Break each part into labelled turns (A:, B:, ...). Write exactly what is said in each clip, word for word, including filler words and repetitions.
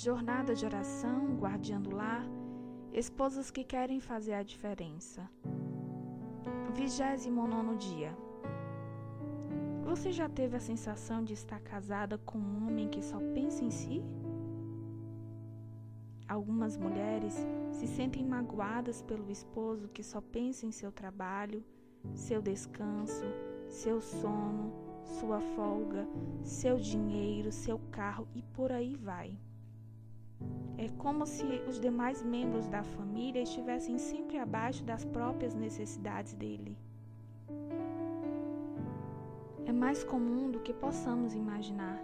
A: Jornada de oração, guardiã do lar, esposas que querem fazer a diferença. Vigésimo nono dia. Você já teve a sensação de estar casada com um homem que só pensa em si? Algumas mulheres se sentem magoadas pelo esposo que só pensa em seu trabalho, seu descanso, seu sono, sua folga, seu dinheiro, seu carro e por aí vai. É como se os demais membros da família estivessem sempre abaixo das próprias necessidades dele. É mais comum do que possamos imaginar.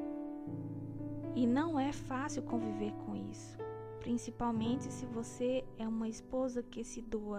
A: E não é fácil conviver com isso, principalmente se você é uma esposa que se doa.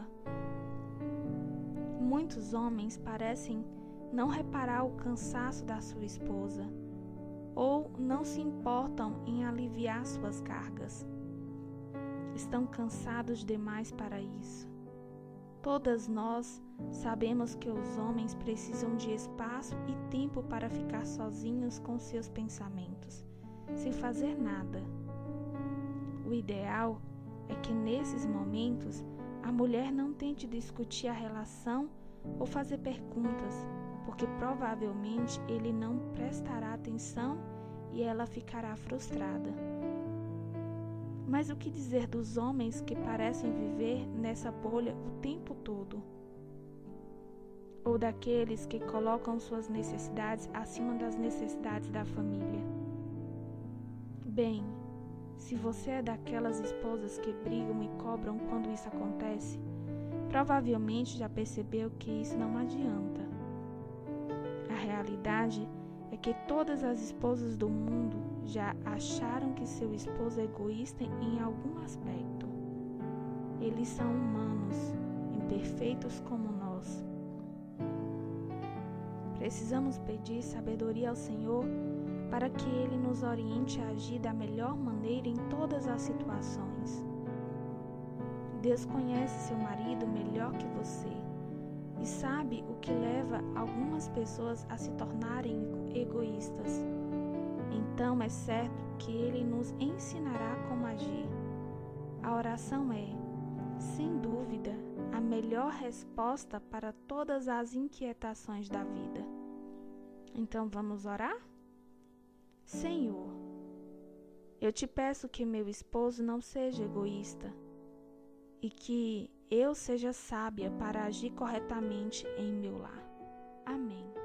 A: Muitos homens parecem não reparar o cansaço da sua esposa, ou não se importam em aliviar suas cargas. Estão cansados demais para isso. Todas nós sabemos que os homens precisam de espaço e tempo para ficar sozinhos com seus pensamentos, sem fazer nada. O ideal é que nesses momentos a mulher não tente discutir a relação ou fazer perguntas, porque provavelmente ele não prestará atenção e ela ficará frustrada. Mas o que dizer dos homens que parecem viver nessa bolha o tempo todo? Ou daqueles que colocam suas necessidades acima das necessidades da família? Bem, se você é daquelas esposas que brigam e cobram quando isso acontece, provavelmente já percebeu que isso não adianta. A realidade é que todas as esposas do mundo já acharam que seu esposo é egoísta em algum aspecto. Eles são humanos, imperfeitos como nós. Precisamos pedir sabedoria ao Senhor para que Ele nos oriente a agir da melhor maneira em todas as situações. Deus conhece seu marido melhor que você e sabe o que leva algumas pessoas a se tornarem egoístas. Então é certo que Ele nos ensinará como agir. A oração é, sem dúvida, a melhor resposta para todas as inquietações da vida. Então vamos orar? Senhor, eu te peço que meu esposo não seja egoísta e que eu seja sábia para agir corretamente em meu lar. Amém.